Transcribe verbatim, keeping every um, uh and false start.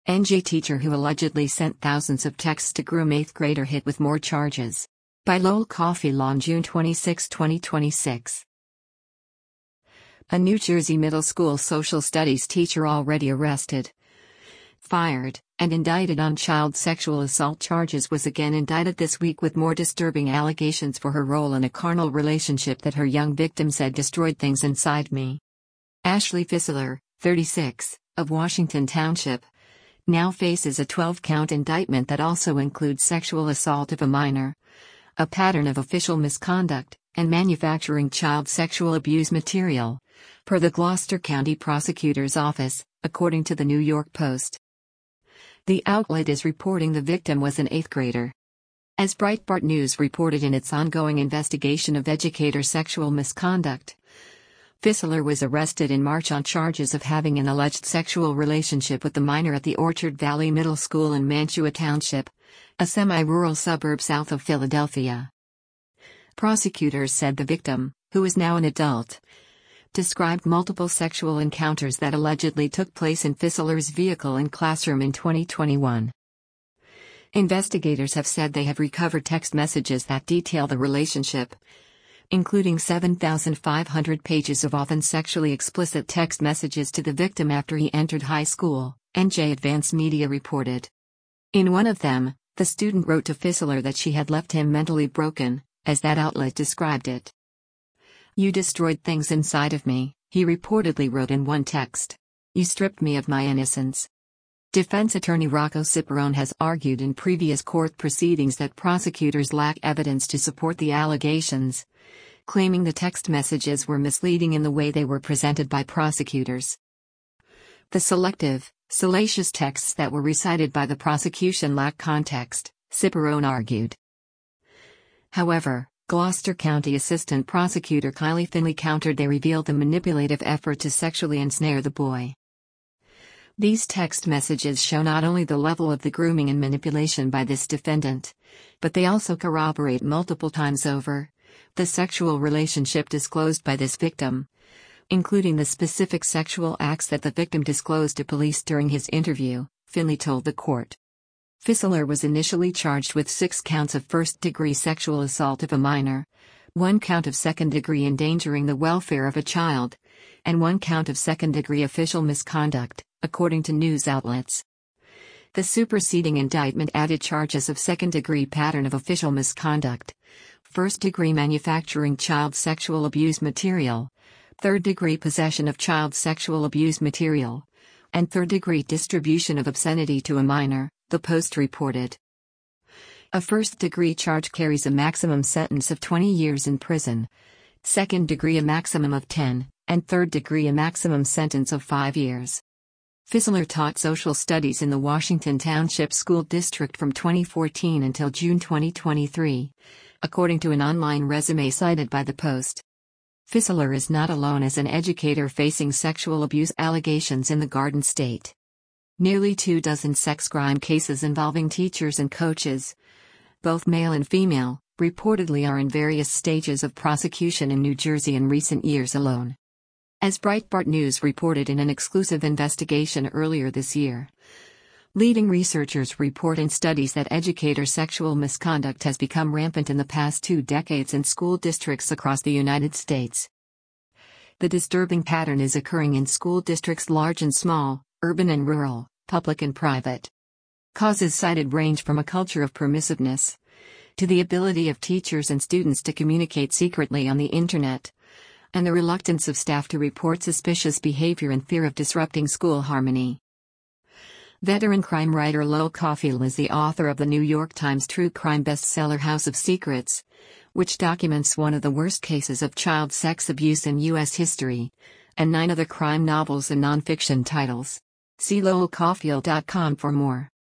N J teacher who allegedly sent thousands of texts to groom eighth grader hit with more charges. By Lowell Cauffiel on June twenty-sixth, twenty twenty-six. A New Jersey middle school social studies teacher already arrested, fired, and indicted on child sexual assault charges was again indicted this week with more disturbing allegations for her role in a carnal relationship that her young victim said destroyed things inside me. Ashley Fissler, thirty-six, of Washington Township, now faces a twelve-count indictment that also includes sexual assault of a minor, a pattern of official misconduct, and manufacturing child sexual abuse material, per the Gloucester County Prosecutor's Office, according to the New York Post. The outlet is reporting the victim was an eighth grader. As Breitbart News reported in its ongoing investigation of educator sexual misconduct, Fissler was arrested in March on charges of having an alleged sexual relationship with the minor at the Orchard Valley Middle School in Mantua Township, a semi-rural suburb south of Philadelphia. Prosecutors said the victim, who is now an adult, described multiple sexual encounters that allegedly took place in Fissler's vehicle and classroom in twenty twenty-one. Investigators have said they have recovered text messages that detail the relationship, including seven thousand five hundred pages of often sexually explicit text messages to the victim after he entered high school, N J Advance Media reported. In one of them, the student wrote to Fissler that she had left him mentally broken, as that outlet described it. "You destroyed things inside of me," he reportedly wrote in one text. "You stripped me of my innocence." Defense attorney Rocco Ciparone has argued in previous court proceedings that prosecutors lack evidence to support the allegations, claiming the text messages were misleading in the way they were presented by prosecutors. The selective, salacious texts that were recited by the prosecution lack context, Ciparone argued. However, Gloucester County Assistant Prosecutor Kylie Finley countered they revealed the manipulative effort to sexually ensnare the boy. These text messages show not only the level of the grooming and manipulation by this defendant, but they also corroborate multiple times over the sexual relationship disclosed by this victim, including the specific sexual acts that the victim disclosed to police during his interview, Finley told the court. Fissler was initially charged with six counts of first-degree sexual assault of a minor, one count of second-degree endangering the welfare of a child, and one count of second-degree official misconduct, according to news outlets. The superseding indictment added charges of second-degree pattern of official misconduct, first-degree manufacturing child sexual abuse material, third-degree possession of child sexual abuse material, and third-degree distribution of obscenity to a minor, the Post reported. A first-degree charge carries a maximum sentence of twenty years in prison, second-degree a maximum of ten, and third-degree a maximum sentence of five years. Fissler taught social studies in the Washington Township School District from twenty fourteen until June twenty twenty-three, according to an online resume cited by the Post. Fissler is not alone as an educator facing sexual abuse allegations in the Garden State. Nearly two dozen sex crime cases involving teachers and coaches, both male and female, reportedly are in various stages of prosecution in New Jersey in recent years alone. As Breitbart News reported in an exclusive investigation earlier this year, leading researchers report in studies that educator sexual misconduct has become rampant in the past two decades in school districts across the United States. The disturbing pattern is occurring in school districts large and small, urban and rural, public and private. Causes cited range from a culture of permissiveness to the ability of teachers and students to communicate secretly on the internet, and the reluctance of staff to report suspicious behavior in fear of disrupting school harmony. Veteran crime writer Lowell Cauffiel is the author of the New York Times true crime bestseller House of Secrets, which documents one of the worst cases of child sex abuse in U S history, and nine other crime novels and nonfiction titles. See lowell cauffiel dot com for more.